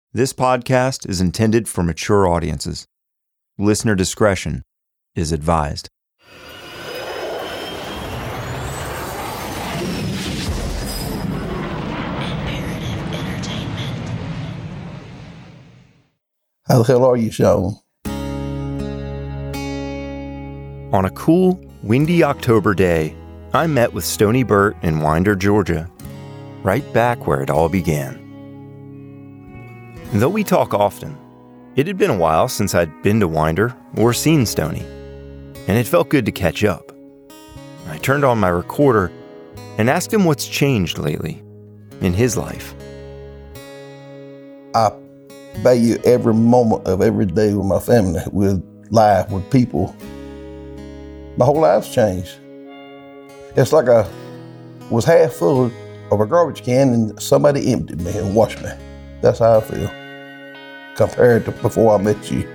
This podcast is intended for mature audiences. Listener discretion is advised. How the hell are you, Sean? On a cool, windy October day, I met with Stony Burt in Winder, Georgia, right back where it all began. Though we talk often, it had been a while since I'd been to Winder or seen Stony, and it felt good to catch up. I turned on my recorder and asked him what's changed lately in his life. I value every moment of every day with my family, with life, with people. My whole life's changed. It's like I was half full of a garbage can and somebody emptied me and washed me. That's how I feel, compared to before I met you.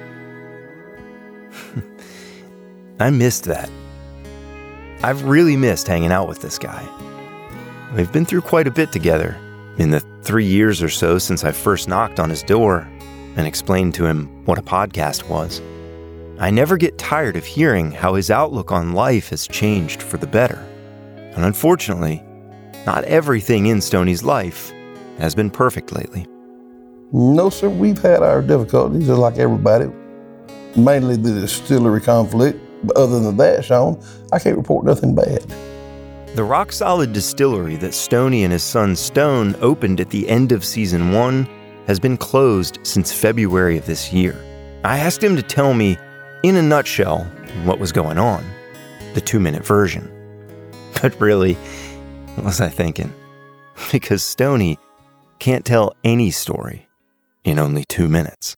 I missed that. I've really missed hanging out with this guy. We've been through quite a bit together in the 3 years or so since I first knocked on his door and explained to him what a podcast was. I never get tired of hearing how his outlook on life has changed for the better. And unfortunately, not everything in Stony's life has been perfect lately. No, sir, we've had our difficulties, just like everybody. Mainly the distillery conflict. But other than that, Sean, I can't report nothing bad. The rock-solid distillery that Stony and his son Stone opened at the end of Season 1 has been closed since February of this year. I asked him to tell me, in a nutshell, what was going on, the 2-minute version. But really, what was I thinking? Because Stony can't tell any story in only 2 minutes.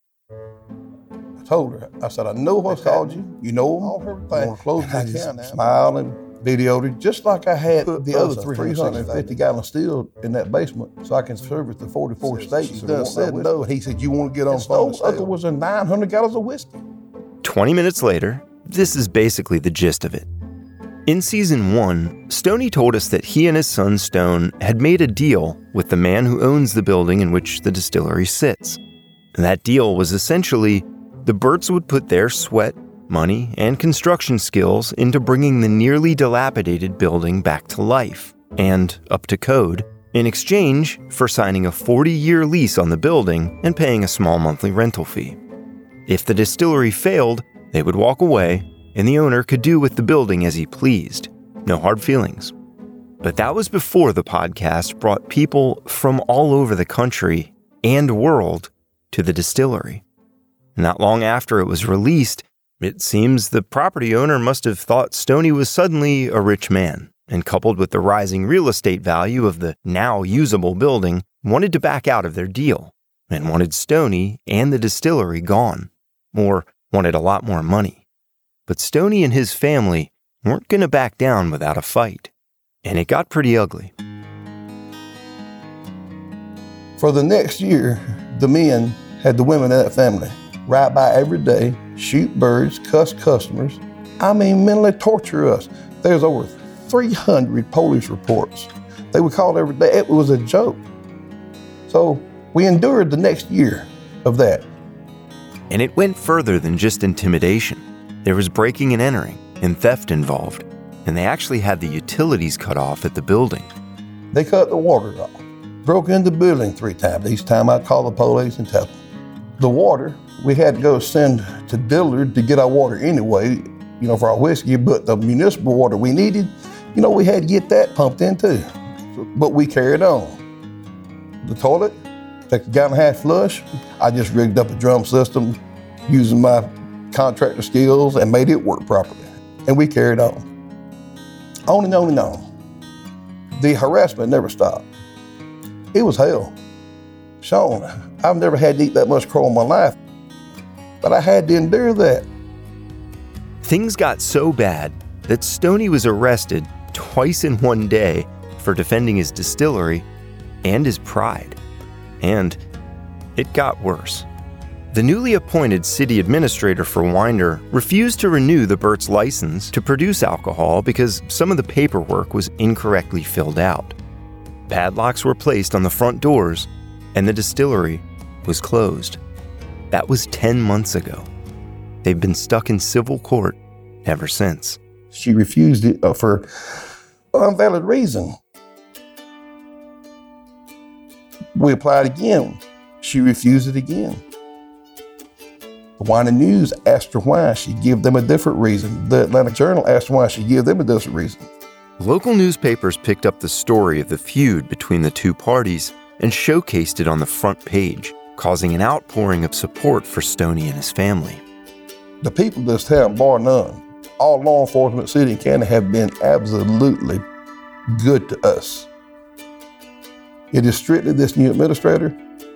I told her, I said, I know what's called you. You know all her things. Close the account now. Smiled and videoed it, just like I had the other 350-gallon still in that basement, so I can service the 44 states. He said no. He said, you want to get on phone? Uncle was in 900 gallons of whiskey. 20 minutes later, this is basically the gist of it. In Season 1, Stony told us that he and his son Stone had made a deal with the man who owns the building in which the distillery sits. That deal was essentially the Burts would put their sweat, money, and construction skills into bringing the nearly dilapidated building back to life and up to code in exchange for signing a 40-year lease on the building and paying a small monthly rental fee. If the distillery failed, they would walk away and the owner could do with the building as he pleased. No hard feelings. But that was before the podcast brought people from all over the country and world to the distillery. Not long after it was released, it seems the property owner must have thought Stony was suddenly a rich man, and coupled with the rising real estate value of the now usable building, wanted to back out of their deal, and wanted Stony and the distillery gone, or wanted a lot more money. But Stony and his family weren't going to back down without a fight, and it got pretty ugly. For the next year, the men had the women in that family ride by every day, shoot birds, cuss customers. I mean, mentally torture us. There's over 300 police reports. They would call every day. It was a joke. So we endured the next year of that. And it went further than just intimidation. There was breaking and entering and theft involved, and they actually had the utilities cut off at the building. They cut the water off, broke into the building 3 times. Each time I'd call the police and tell them. The water, we had to go send to Dillard to get our water anyway, for our whiskey, but the municipal water we needed, we had to get that pumped in too. But we carried on. The toilet, take a gallon and a half flush. I just rigged up a drum system using my contractor skills and made it work properly. And we carried on. On and on and on. The harassment never stopped. It was hell. Sean, I've never had to eat that much crow in my life, but I had to endure that. Things got so bad that Stony was arrested twice in one day for defending his distillery and his pride. And it got worse. The newly appointed city administrator for Winder refused to renew the Burt's license to produce alcohol because some of the paperwork was incorrectly filled out. Padlocks were placed on the front doors, and the distillery was closed. That was 10 months ago. They've been stuck in civil court ever since. She refused it for unvalid reason. We applied again. She refused it again. The Winding News asked her why. She gave them a different reason. The Atlanta Journal asked her why. She gave them a different reason. Local newspapers picked up the story of the feud between the two parties and showcased it on the front page, causing an outpouring of support for Stoney and his family. The people of this town, bar none, all law enforcement, city and county, have been absolutely good to us. It is strictly this new administrator.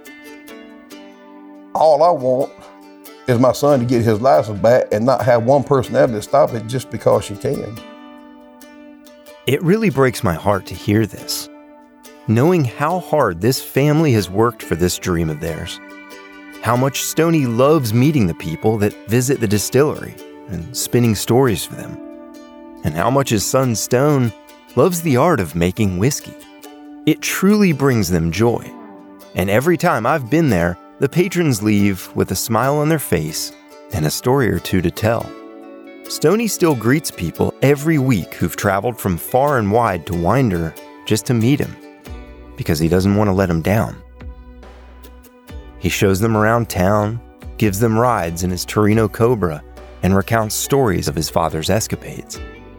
All I want is my son to get his license back and not have one personality to stop it just because she can. It really breaks my heart to hear this, knowing how hard this family has worked for this dream of theirs, how much Stoney loves meeting the people that visit the distillery and spinning stories for them, and how much his son Stone loves the art of making whiskey. It truly brings them joy, and every time I've been there, the patrons leave with a smile on their face and a story or two to tell. Stoney still greets people every week who've traveled from far and wide to Winder just to meet him, because he doesn't want to let them down. He shows them around town, gives them rides in his Torino Cobra, and recounts stories of his father's escapades.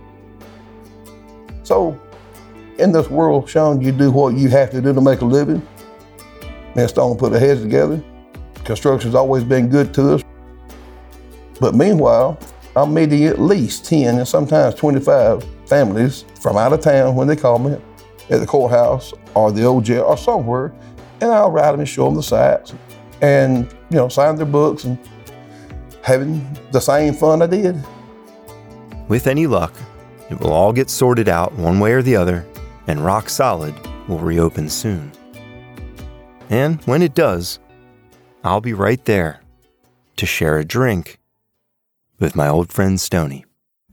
So, in this world, Sean, you do what you have to do to make a living. Me and Stone put our heads together. Construction's always been good to us. But meanwhile, I'm meeting at least 10 and sometimes 25 families from out of town when they call me at the courthouse or the old jail or somewhere, and I'll ride them and show them the sights and, sign their books and having the same fun I did. With any luck, it will all get sorted out one way or the other, and Rock Solid will reopen soon. And when it does, I'll be right there to share a drink with my old friend Stoney.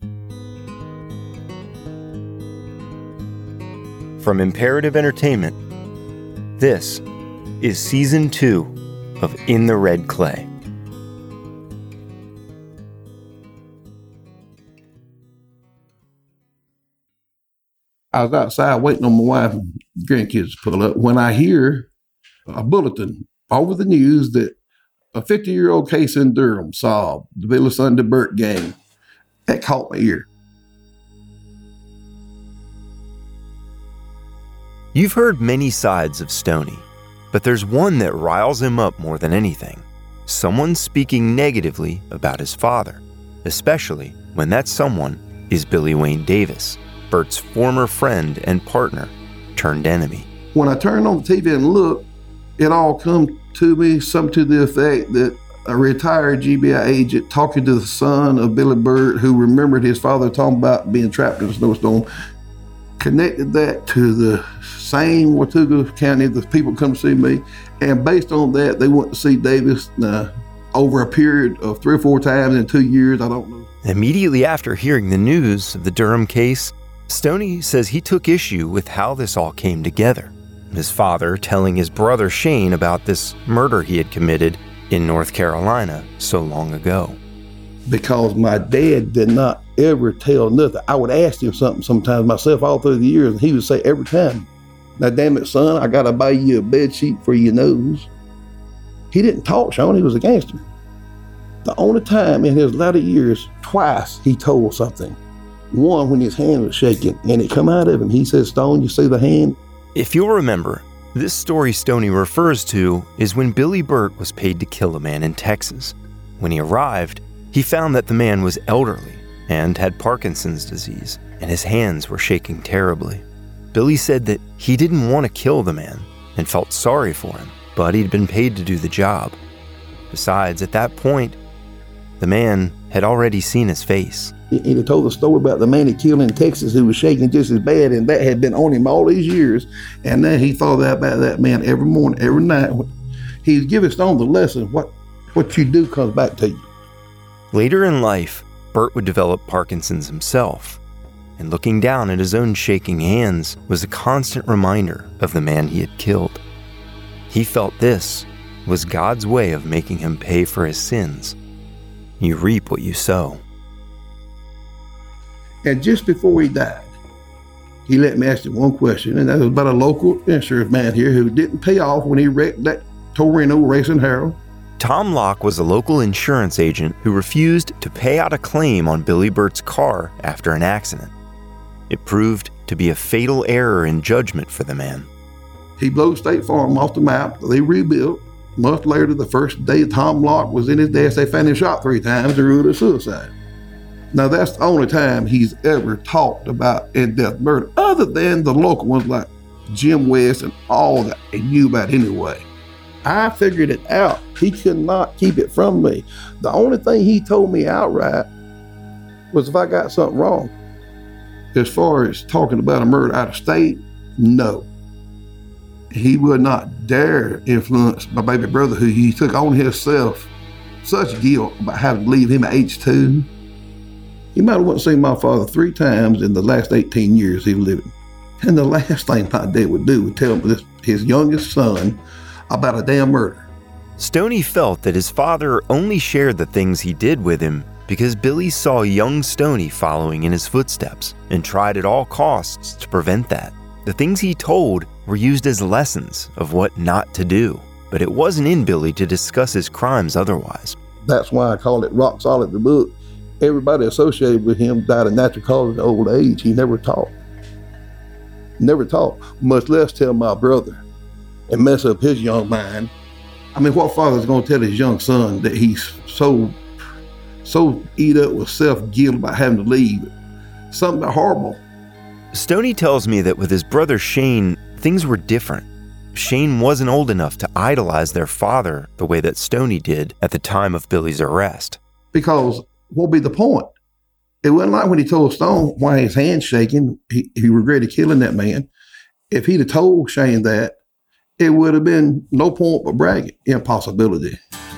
From Imperative Entertainment, this is Season 2 of In the Red Clay. I was outside waiting on my wife and grandkids to pull up when I hear a bulletin over the news that a 50-year-old case in Durham solved, the Billy Sunday Burt gang. That caught my ear. You've heard many sides of Stoney, but there's one that riles him up more than anything. Someone speaking negatively about his father, especially when that someone is Billy Wayne Davis, Burt's former friend and partner turned enemy. When I turned on the TV and looked, it all come to me, something to the effect that a retired GBI agent talking to the son of Billy Burt, who remembered his father talking about being trapped in a snowstorm, connected that to the same Watauga County, the people come to see me, and based on that, they went to see Davis over a period of 3 or 4 times in 2 years, I don't know. Immediately after hearing the news of the Durham case, Stoney says he took issue with how this all came together. His father telling his brother Shane about this murder he had committed in North Carolina so long ago. Because my dad did not ever tell nothing. I would ask him something sometimes myself all through the years, and he would say every time, "Now damn it, son, I gotta buy you a bed sheet for your nose." He didn't talk, Sean, he was a gangster. The only time in his latter years, twice he told something. One when his hand was shaking and it come out of him. He said, "Stone, you see the hand?" If you'll remember, this story Stoney refers to is when Billy Burt was paid to kill a man in Texas. When he arrived, he found that the man was elderly and had Parkinson's disease, and his hands were shaking terribly. Billy said that he didn't want to kill the man and felt sorry for him, but he'd been paid to do the job. Besides, at that point, the man had already seen his face. He had told the story about the man he killed in Texas who was shaking just as bad, and that had been on him all these years. And then he thought about that man every morning, every night. He was giving Stone the lesson, what you do comes back to you. Later in life, Burt would develop Parkinson's himself, and looking down at his own shaking hands was a constant reminder of the man he had killed. He felt this was God's way of making him pay for his sins. You reap what you sow. And just before he died, he let me ask him one question, and that was about a local insurance man here who didn't pay off when he wrecked that Torino Racing Herald. Tom Locke was a local insurance agent who refused to pay out a claim on Billy Burt's car after an accident. It proved to be a fatal error in judgment for the man. He blew State Farm off the map. They rebuilt. A month later, the first day Tom Locke was in his desk, they found him shot 3 times and ruled it suicide. Now, that's the only time he's ever talked about in-death murder, other than the local ones like Jim West and all that he knew about anyway. I figured it out. He could not keep it from me. The only thing he told me outright was if I got something wrong. As far as talking about a murder out of state, no. He would not dare influence my baby brother, who he took on himself such guilt about having to leave him at age 2. He might have went and seen my father 3 times in the last 18 years he was living. And the last thing my dad would do would tell his youngest son about a damn murder. Stoney felt that his father only shared the things he did with him because Billy saw young Stoney following in his footsteps and tried at all costs to prevent that. The things he told were used as lessons of what not to do, but it wasn't in Billy to discuss his crimes otherwise. That's why I call it rock solid, the book. Everybody associated with him died of natural causes in old age. He never taught. Never taught, much less tell my brother and mess up his young mind. I mean, what father's going to tell his young son that he's so eat up with self-guilt about having to leave? Something horrible. Stoney tells me that with his brother Shane, things were different. Shane wasn't old enough to idolize their father the way that Stoney did at the time of Billy's arrest. Because what would be the point? It wasn't like when he told Stone why his hand's shaking, he regretted killing that man. If he'd have told Shane that, it would have been no point but bragging, impossibility.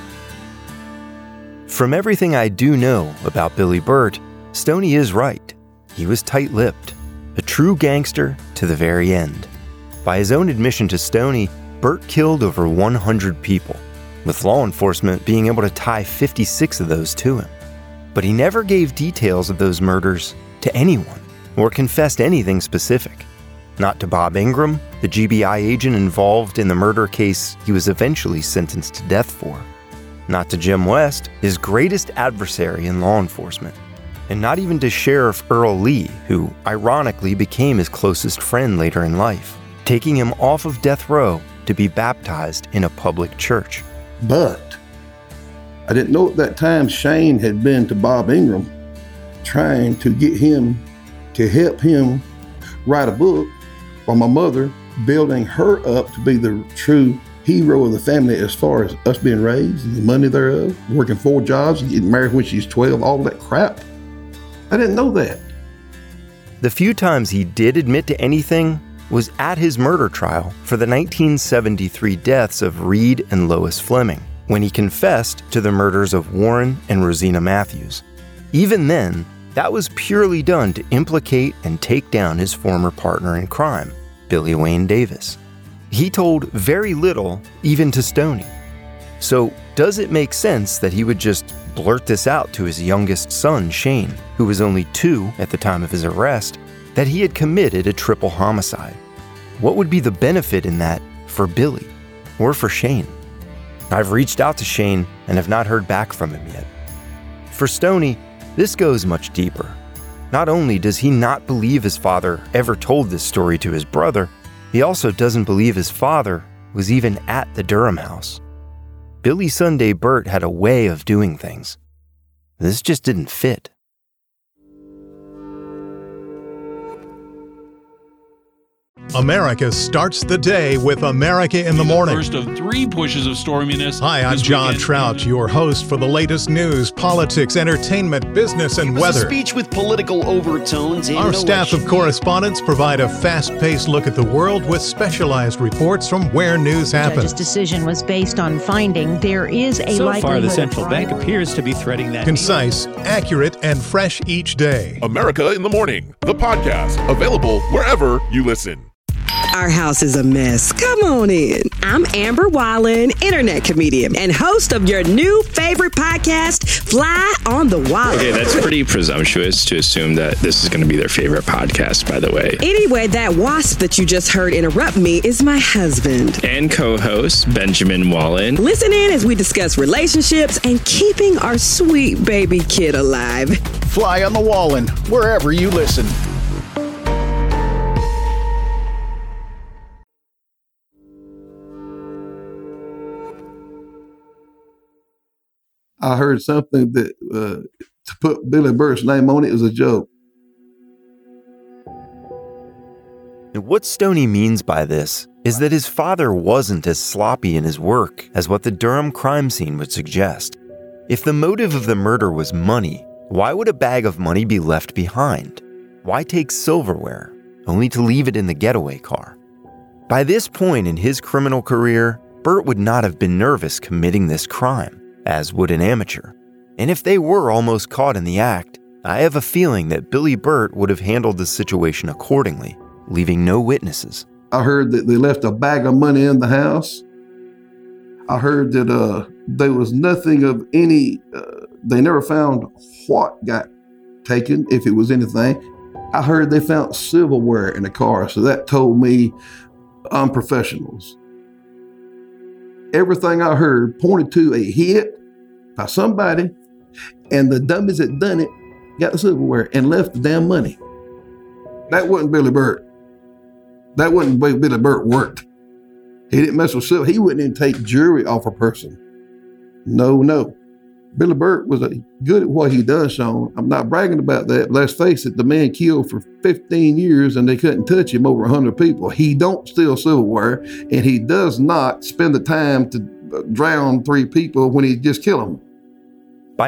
From everything I do know about Billy Burt, Stoney is right. He was tight-lipped, a true gangster to the very end. By his own admission to Stoney, Burt killed over 100 people, with law enforcement being able to tie 56 of those to him. But he never gave details of those murders to anyone or confessed anything specific. Not to Bob Ingram, the GBI agent involved in the murder case he was eventually sentenced to death for. Not to Jim West, his greatest adversary in law enforcement. And not even to Sheriff Earl Lee, who ironically became his closest friend later in life, taking him off of death row to be baptized in a public church. But I didn't know at that time Shane had been to Bob Ingram trying to get him to help him write a book, while my mother building her up to be the true hero of the family as far as us being raised and the money thereof, working 4 jobs, getting married when she's 12, all that crap. I didn't know that. The few times he did admit to anything was at his murder trial for the 1973 deaths of Reed and Lois Fleming, when he confessed to the murders of Warren and Rosina Matthews. Even then, that was purely done to implicate and take down his former partner in crime, Billy Wayne Davis. He told very little, even to Stoney. So, does it make sense that he would just blurt this out to his youngest son, Shane, who was only 2 at the time of his arrest, that he had committed a triple homicide? What would be the benefit in that for Billy or for Shane? I've reached out to Shane and have not heard back from him yet. For Stoney, this goes much deeper. Not only does he not believe his father ever told this story to his brother, he also doesn't believe his father was even at the Durham house. Billy Sunday Burt had a way of doing things. This just didn't fit. America starts the day with America in the Morning. First of 3 pushes of storminess. Hi, I'm John Trout, your host for the latest news, politics, entertainment, business, and weather. A speech with political overtones. Our staff of correspondents provide a fast-paced look at the world with specialized reports from where news happens. The judge's decision was based on finding there is a likelihood. So far, the central bank appears to be threading that. Concise, accurate, and fresh each day. America in the Morning, the podcast, available wherever you listen. Our house is a mess. Come on in. I'm Amber Wallen, internet comedian and host of your new favorite podcast, Fly on the Wall. Okay, that's pretty presumptuous to assume that this is going to be their favorite podcast, by the way. Anyway, that wasp that you just heard interrupt me is my husband. And co-host, Benjamin Wallen. Listen in as we discuss relationships and keeping our sweet baby kid alive. Fly on the Wallen, wherever you listen. I heard something that to put Billy Burt's name on it was a joke. And what Stoney means by this is that his father wasn't as sloppy in his work as what the Durham crime scene would suggest. If the motive of the murder was money, why would a bag of money be left behind? Why take silverware, only to leave it in the getaway car? By this point in his criminal career, Burt would not have been nervous committing this crime, as would an amateur. And if they were almost caught in the act, I have a feeling that Billy Burt would have handled the situation accordingly, leaving no witnesses. I heard that they left a bag of money in the house. I heard that there was nothing of any, they never found what got taken, if it was anything. I heard they found silverware in the car, so that told me unprofessionals. Everything I heard pointed to a hit by somebody, and the dummies that done it got the silverware and left the damn money. That wasn't Billy Burt. That wasn't the way Billy Burt worked. He didn't mess with silver. He wouldn't even take jewelry off a person. No. Billy Burt was good at what he does, Sean. I'm not bragging about that. Let's face it, the man killed for 15 years and they couldn't touch him, over 100 people. He don't steal silverware, and he does not spend the time to drown 3 people when he just kill them. By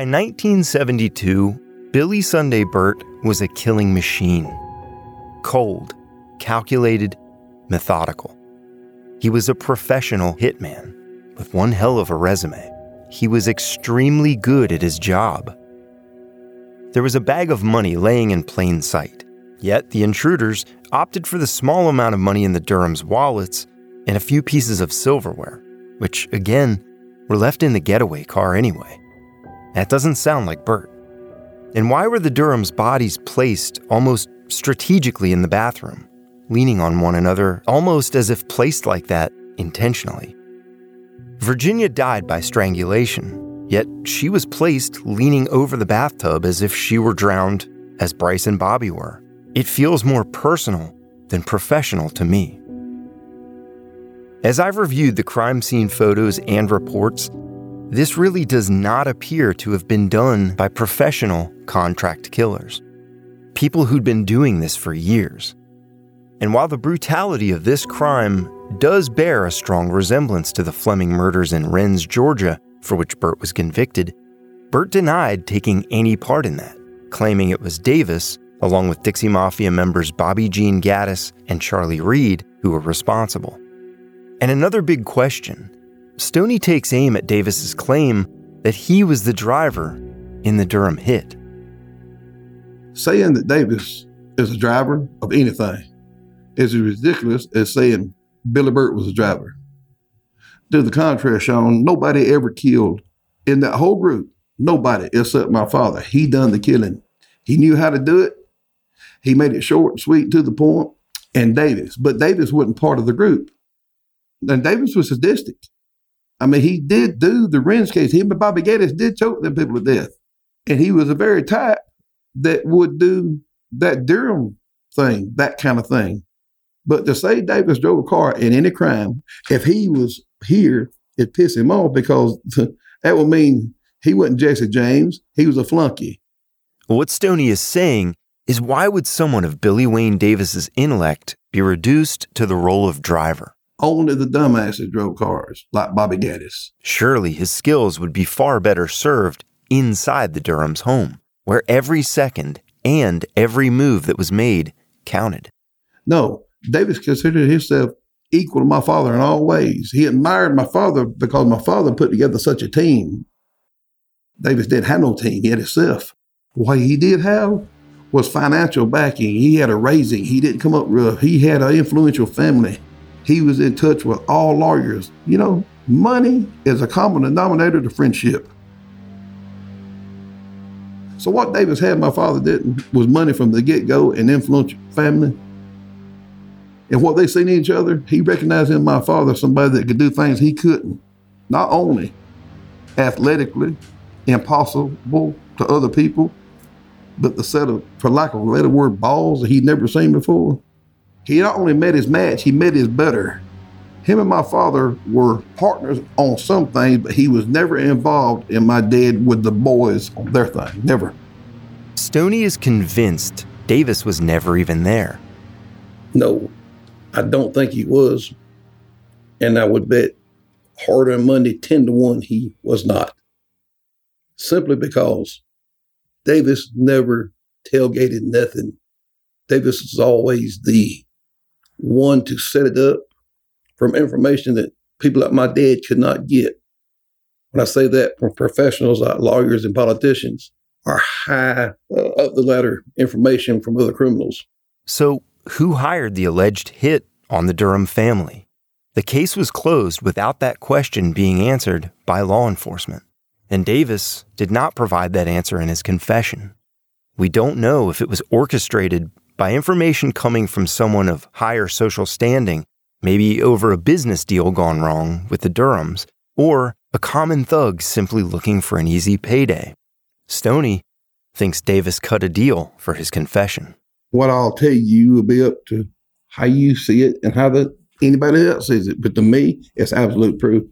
1972, Billy Sunday Burt was a killing machine. Cold, calculated, methodical. He was a professional hitman with one hell of a resume. He was extremely good at his job. There was a bag of money laying in plain sight, yet the intruders opted for the small amount of money in the Durham's wallets and a few pieces of silverware, which, again, were left in the getaway car anyway. That doesn't sound like Burt. And why were the Durham's bodies placed almost strategically in the bathroom, leaning on one another, almost as if placed like that intentionally? Virginia died by strangulation, yet she was placed leaning over the bathtub as if she were drowned, as Bryce and Bobby were. It feels more personal than professional to me. As I've reviewed the crime scene photos and reports, this really does not appear to have been done by professional contract killers, people who'd been doing this for years. And while the brutality of this crime does bear a strong resemblance to the Fleming murders in Rennes, Georgia, for which Burt was convicted, Burt denied taking any part in that, claiming it was Davis, along with Dixie Mafia members Bobby Jean Gaddis and Charlie Reed, who were responsible. And another big question, Stoney takes aim at Davis's claim that he was the driver in the Durham hit. Saying that Davis is a driver of anything is as ridiculous as saying Billy Burt was a driver. To the contrary, Sean, nobody ever killed in that whole group. Nobody except my father. He done the killing. He knew how to do it. He made it short, sweet, to the point. And Davis. But Davis wasn't part of the group. And Davis was sadistic. I mean, he did do the Rennes case. Him and Bobby Gaddis did choke them people to death. And he was a very type that would do that Durham thing, that kind of thing. But to say Davis drove a car in any crime, if he was here, it pissed him off because that would mean he wasn't Jesse James. He was a flunky. What Stoney is saying is, why would someone of Billy Wayne Davis's intellect be reduced to the role of driver? Only the dumbasses drove cars, like Bobby Gaddis. Surely his skills would be far better served inside the Durham's home, where every second and every move that was made counted. No, Davis considered himself equal to my father in all ways. He admired my father because my father put together such a team. Davis didn't have no team. He had himself. What he did have was financial backing. He had a raising. He didn't come up rough. He had an influential family. He was in touch with all lawyers. You know, money is a common denominator to friendship. So what Davis had, my father didn't, was money from the get-go and influential family. And what they seen in each other, he recognized in my father somebody that could do things he couldn't. Not only athletically impossible to other people, but the set of, for lack of a better word, balls that he'd never seen before. He not only met his match, he met his better. Him and my father were partners on some things, but he was never involved in my dad with the boys on their thing, never. Stoney is convinced Davis was never even there. No, I don't think he was. And I would bet harder than money 10-1 he was not. Simply because Davis never tailgated nothing. Davis was always the one to set it up from information that people like my dad could not get. When I say that, from professionals like lawyers and politicians, are high up the ladder information from other criminals. So who hired the alleged hit on the Durham family? The case was closed without that question being answered by law enforcement. And Davis did not provide that answer in his confession. We don't know if it was orchestrated by information coming from someone of higher social standing, maybe over a business deal gone wrong with the Durhams, or a common thug simply looking for an easy payday. Stoney thinks Davis cut a deal for his confession. What I'll tell you will be up to how you see it and how anybody else sees it. But to me, it's absolute proof.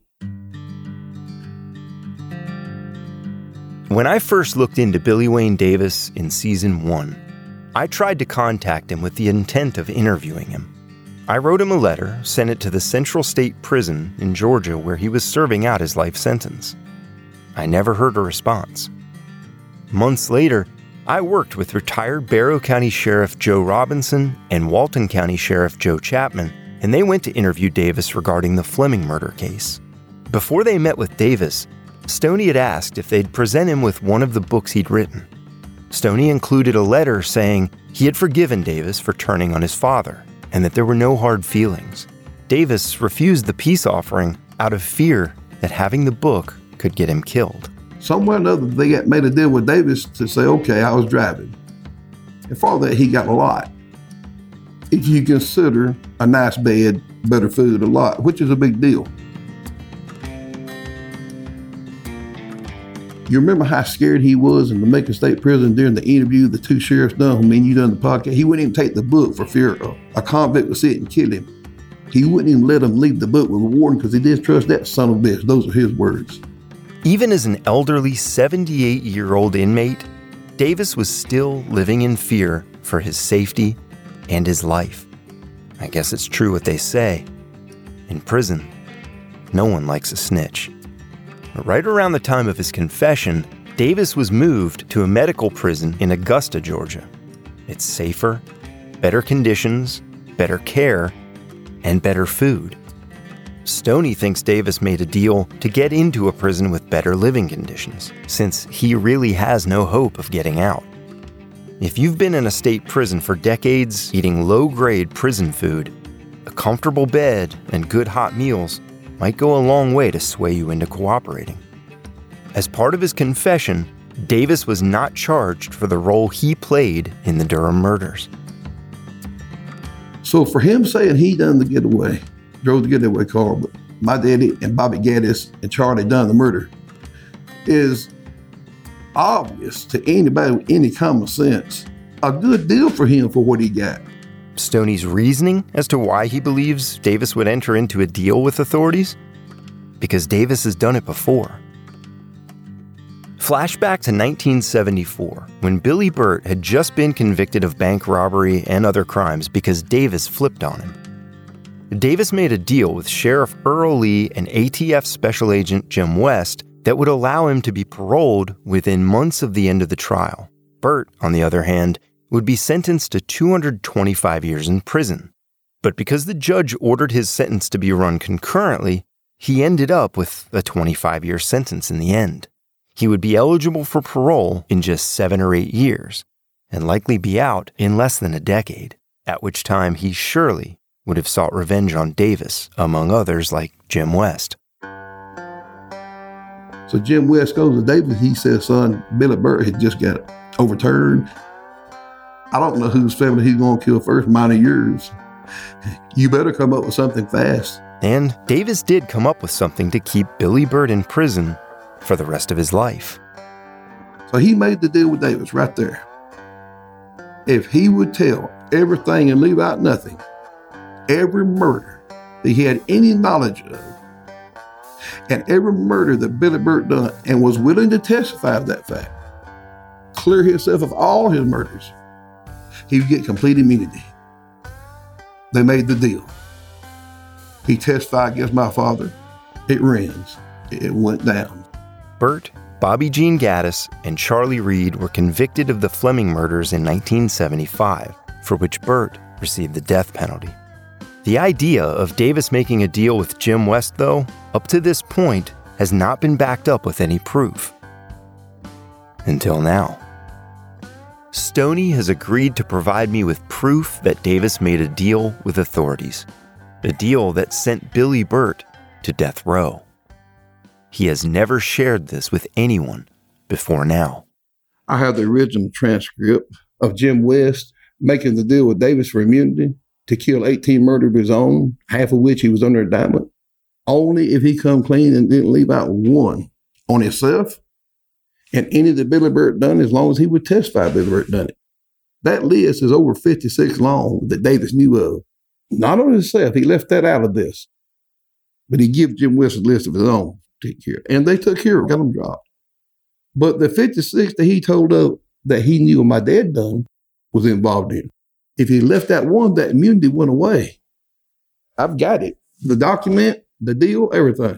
When I first looked into Billy Wayne Davis in season 1, I tried to contact him with the intent of interviewing him. I wrote him a letter, sent it to the Central State Prison in Georgia where he was serving out his life sentence. I never heard a response. Months later, I worked with retired Barrow County Sheriff Joe Robinson and Walton County Sheriff Joe Chapman, and they went to interview Davis regarding the Fleming murder case. Before they met with Davis, Stoney had asked if they'd present him with one of the books he'd written. Stoney included a letter saying he had forgiven Davis for turning on his father and that there were no hard feelings. Davis refused the peace offering out of fear that having the book could get him killed. Somewhere or another, they made a deal with Davis to say, okay, I was driving. And for that, he got a lot. If you consider a nice bed, better food, a lot, which is a big deal. You remember how scared he was in the Macon State Prison during the interview the two sheriffs done when me and you done the podcast? He wouldn't even take the book for fear a convict would sit and kill him. He wouldn't even let him leave the book with a warden because he didn't trust that son of a bitch. Those are his words. Even as an elderly 78-year-old inmate, Davis was still living in fear for his safety and his life. I guess it's true what they say. In prison, no one likes a snitch. But right around the time of his confession, Davis was moved to a medical prison in Augusta, Georgia. It's safer, better conditions, better care, and better food. Stoney thinks Davis made a deal to get into a prison with better living conditions, since he really has no hope of getting out. If you've been in a state prison for decades eating low-grade prison food, a comfortable bed and good hot meals might go a long way to sway you into cooperating. As part of his confession, Davis was not charged for the role he played in the Durham murders. So for him saying he done the getaway, drove the getaway car, but my daddy and Bobby Gaddis and Charlie done the murder, is obvious to anybody with any common sense. A good deal for him for what he got. Stoney's reasoning as to why he believes Davis would enter into a deal with authorities? Because Davis has done it before. Flashback to 1974, when Billy Burt had just been convicted of bank robbery and other crimes because Davis flipped on him. Davis made a deal with Sheriff Earl Lee and ATF Special Agent Jim West that would allow him to be paroled within months of the end of the trial. Burt, on the other hand, would be sentenced to 225 years in prison. But because the judge ordered his sentence to be run concurrently, he ended up with a 25-year sentence in the end. He would be eligible for parole in just 7 or 8 years. and likely be out in less than a decade, at which time he surely would have sought revenge on Davis, among others like Jim West. So Jim West goes to Davis. He says, son, Billy Burt had just got overturned. I don't know whose family he's going to kill first, mine or yours. You better come up with something fast. And Davis did come up with something to keep Billy Burt in prison for the rest of his life. So he made the deal with Davis right there. If he would tell everything and leave out nothing, every murder that he had any knowledge of, and every murder that Billy Burt done, and was willing to testify of that fact, clear himself of all his murders, he would get complete immunity. They made the deal. He testified against my father. It rings. It went down. Burt, Bobby Jean Gaddis, and Charlie Reed were convicted of the Fleming murders in 1975, for which Burt received the death penalty. The idea of Davis making a deal with Jim West, though, up to this point, has not been backed up with any proof. Until now. Stoney has agreed to provide me with proof that Davis made a deal with authorities, a deal that sent Billy Burt to death row. He has never shared this with anyone before now. I have the original transcript of Jim West making the deal with Davis for immunity to kill 18 murder of his own, half of which he was under indictment, only if he come clean and didn't leave out one on himself and any that Billy Burt done, as long as he would testify Billy Burt done it. That list is over 56 long that Davis knew of. Not on himself, he left that out of this. But he gave Jim West a list of his own to take care of. And they took care of it, got them dropped. But the 56 that he told of that he knew my dad done was involved in. If he left that one, that immunity went away. I've got it. The document, the deal, everything.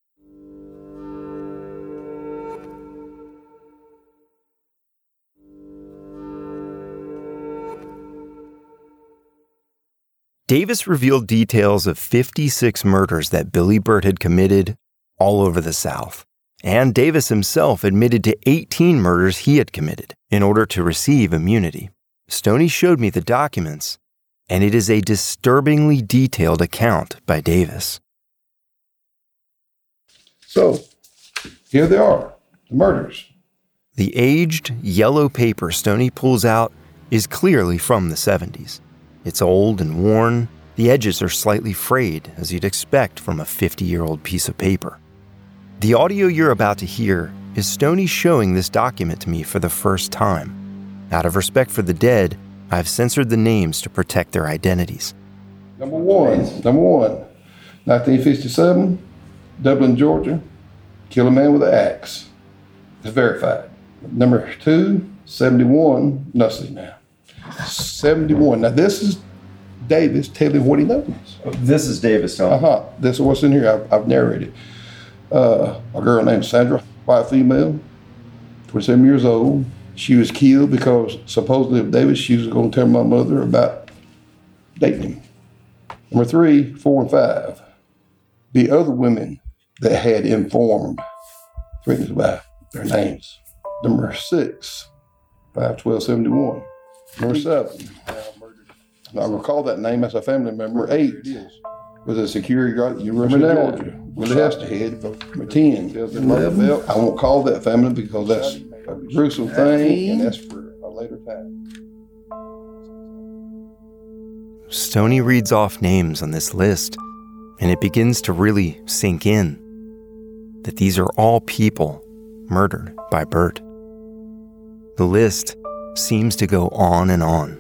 Davis revealed details of 56 murders that Billy Burt had committed all over the South. And Davis himself admitted to 18 murders he had committed in order to receive immunity. Stoney showed me the documents, and it is a disturbingly detailed account by Davis. So, here they are, the murders. The aged, yellow paper Stoney pulls out is clearly from the 70s. It's old and worn. The edges are slightly frayed, as you'd expect from a 50-year-old piece of paper. The audio you're about to hear is Stoney showing this document to me for the first time. Out of respect for the dead, I've censored the names to protect their identities. Number one, 1957, Dublin, Georgia, kill a man with an axe. It's verified. Number 2, 71, nothing now. 71. Now this is Davis telling what he knows. This is Davis telling. This is what's in here. I've narrated. A girl named Sandra, white female, 27 years old. She was killed because supposedly of Davis, she was going to tell my mother about dating him. Number 3, 4, and 5. The other women that had informed threatened by their names. Number 6, 5/12/71. Number 7, I recall that name as a family member. 8 was a security guard at University of Georgia. Willie Hesterhead. Number 10, 11. I won't call that family because that's a gruesome thing, and that's for a later time. Stoney reads off names on this list, and it begins to really sink in that these are all people murdered by Burt. The list seems to go on and on.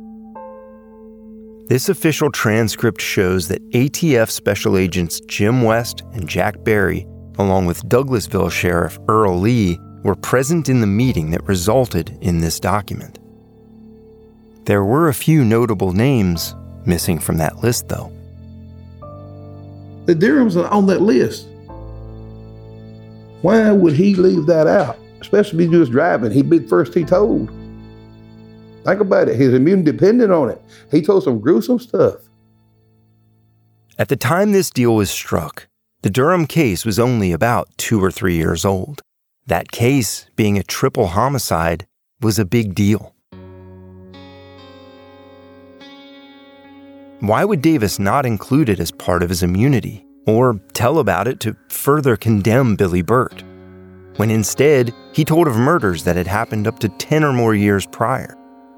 This official transcript shows that ATF Special Agents Jim West and Jack Berry, along with Douglasville Sheriff Earl Lee, were present in the meeting that resulted in this document. There were a few notable names missing from that list, though. The Durhams are on that list. Why would he leave that out? Especially if he was driving. He'd be the first he told. Think about it. His immune depended on it. He told some gruesome stuff. At the time this deal was struck, the Durham case was only about 2 or 3 years old. That case, being a triple homicide, was a big deal. why would Davis not include it as part of his immunity or tell about it to further condemn Billy Burt, when instead he told of murders that had happened up to 10 or more years prior?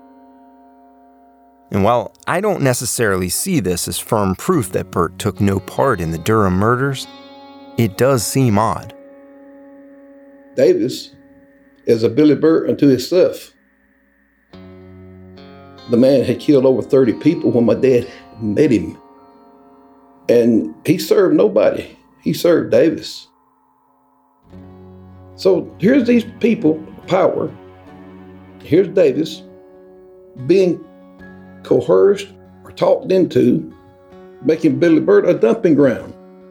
And while I don't necessarily see this as firm proof that Burt took no part in the Durham murders, it does seem odd. Davis is a Billy Burt unto himself. The man had killed over 30 people when my dad met him. And he served nobody. He served Davis. So here's these people, power. Here's Davis being coerced or talked into making Billy Burt a dumping ground.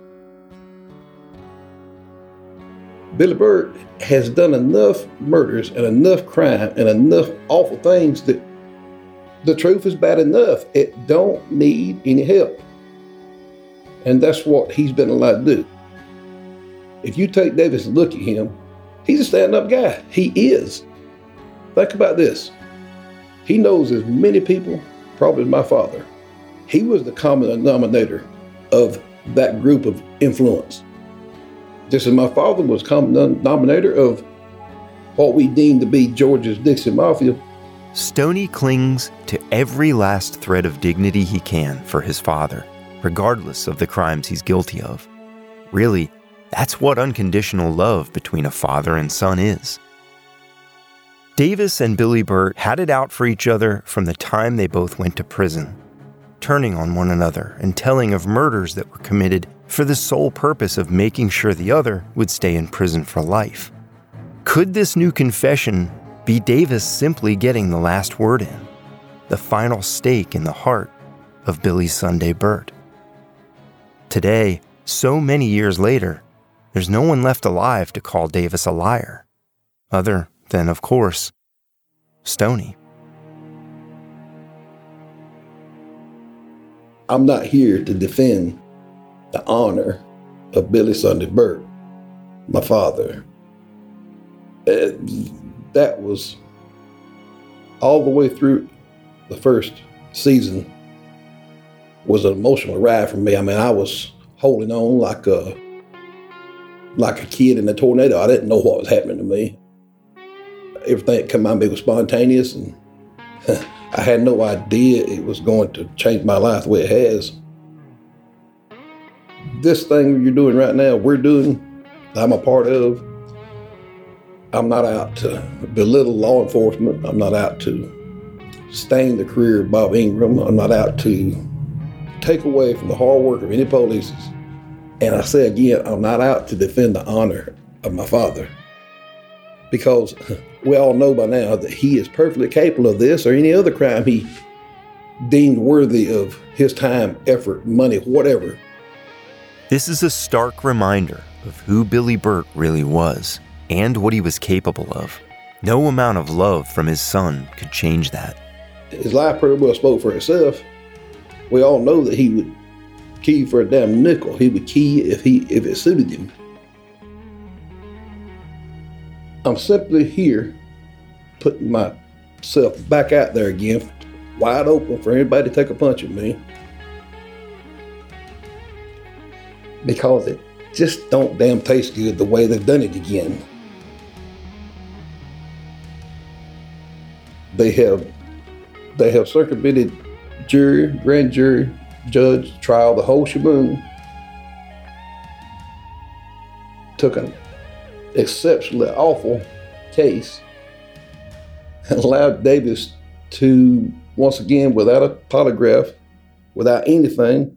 Billy Burt has done enough murders and enough crime and enough awful things that the truth is bad enough. It don't need any help. And that's what he's been allowed to do. If you take Davis and look at him, he's a stand-up guy. He is. Think about this. He knows as many people, probably as my father. He was the common denominator of that group of influence. Just as my father was common denominator of what we deem to be Georgia's Dixie Mafia. Stoney clings to every last thread of dignity he can for his father, regardless of the crimes he's guilty of. Really, that's what unconditional love between a father and son is. Davis and Billy Burt had it out for each other from the time they both went to prison, turning on one another and telling of murders that were committed for the sole purpose of making sure the other would stay in prison for life. Could this new confession be Davis simply getting the last word in, the final stake in the heart of Billy Sunday Burt? Today, so many years later, there's no one left alive to call Davis a liar, other than, of course, Stoney. I'm not here to defend the honor of Billy Sunday Burt, my father. That was all the way through the first season was an emotional ride for me. I mean, I was holding on like a kid in a tornado. I didn't know what was happening to me. Everything that came out of me was spontaneous, and I had no idea it was going to change my life the way it has. This thing you're doing right now, we're doing, I'm a part of. I'm not out to belittle law enforcement. I'm not out to stain the career of Bob Ingram. I'm not out to take away from the hard work of any police. And I say again, I'm not out to defend the honor of my father, because we all know by now that he is perfectly capable of this or any other crime he deemed worthy of his time, effort, money, whatever. This is a stark reminder of who Billy Burt really was and what he was capable of. No amount of love from his son could change that. His life pretty well spoke for itself. We all know that he would key for a damn nickel. He would key if it suited him. I'm simply here putting myself back out there again, wide open for anybody to take a punch at me, because it just don't damn taste good the way they've done it again. They have circumvented jury, grand jury, judge, trial, the whole sheboom. Took an exceptionally awful case and allowed Davis to, once again, without a polygraph, without anything,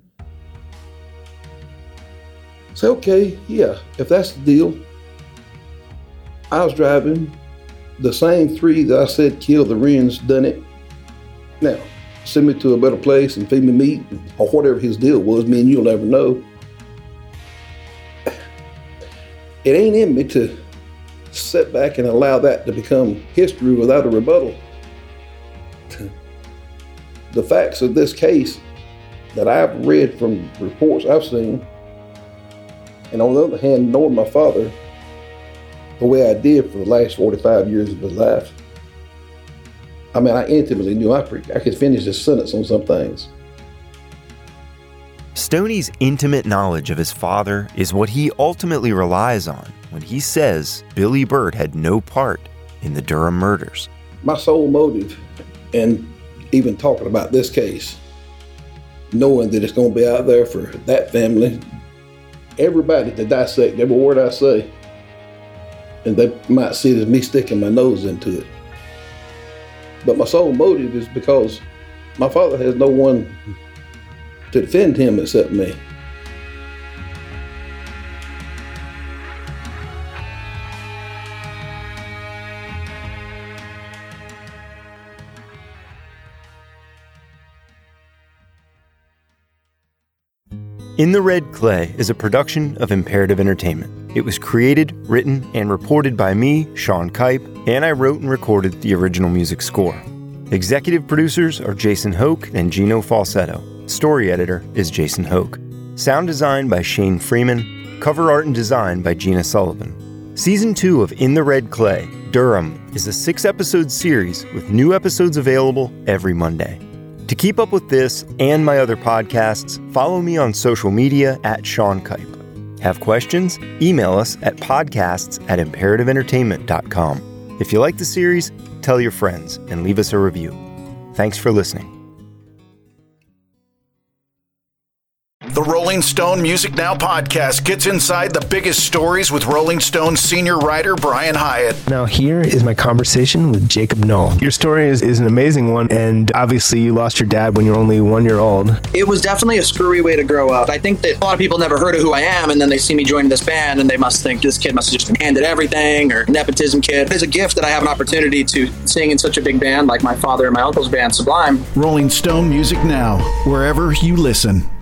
say, okay, yeah, if that's the deal, I was driving, the same three that I said killed the Wrens done it. Now, send me to a better place and feed me meat, or whatever his deal was, me and you'll never know. It ain't in me to sit back and allow that to become history without a rebuttal. The facts of this case that I've read from reports I've seen, and on the other hand, knowing my father the way I did for the last 45 years of his life, I mean, I intimately knew I could finish this sentence on some things. Stoney's intimate knowledge of his father is what he ultimately relies on when he says Billy Burt had no part in the Durham murders. My sole motive, and even talking about this case, knowing that it's going to be out there for that family, everybody to dissect every word I say, and they might see it as me sticking my nose into it. But my sole motive is because my father has no one to defend him except me. In the Red Clay is a production of Imperative Entertainment. It was created, written, and reported by me, Sean Kipe, and I wrote and recorded the original music score. Executive producers are Jason Hoke and Gino Falsetto. Story editor is Jason Hoke. Sound design by Shane Freeman. Cover art and design by Gina Sullivan. Season 2 of In the Red Clay, Durham, is a 6-episode series with new episodes available every Monday. To keep up with this and my other podcasts, follow me on social media at Sean Kipe. Have questions? Email us at podcasts@imperativeentertainment.com. If you like the series, tell your friends and leave us a review. Thanks for listening. The Rolling Stone Music Now podcast gets inside the biggest stories with Rolling Stone senior writer Brian Hiatt. Now here is my conversation with Jacob Knoll. Your story is an amazing one, and obviously you lost your dad when you were only 1 year old. It was definitely a screwy way to grow up. I think that a lot of people never heard of who I am, and then they see me joining this band, and they must think this kid must have just been handed everything, or nepotism kid. It's a gift that I have an opportunity to sing in such a big band like my father and my uncle's band, Sublime. Rolling Stone Music Now, wherever you listen.